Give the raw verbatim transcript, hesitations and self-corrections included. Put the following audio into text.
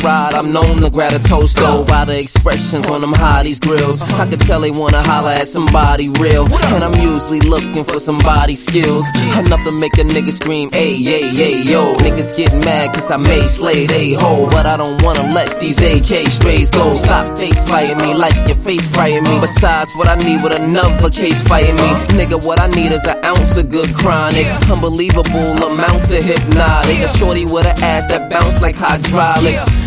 ride, I'm known to grab a toast though. By the expressions on them hotties grills, I could tell they wanna holler at somebody real. And I'm usually looking for somebody skilled, enough to make a nigga scream, ay, ay, ay, yo. Niggas get mad cause I made Slade a-hole, but I don't wanna let these A K strays go. Stop face fighting me like your face frying me. Besides, what I need with another case fighting me, nigga, what I need is an ounce of good chronic, unbelievable amounts of hypnotic, a shorty with an ass that bounce like hydraulics.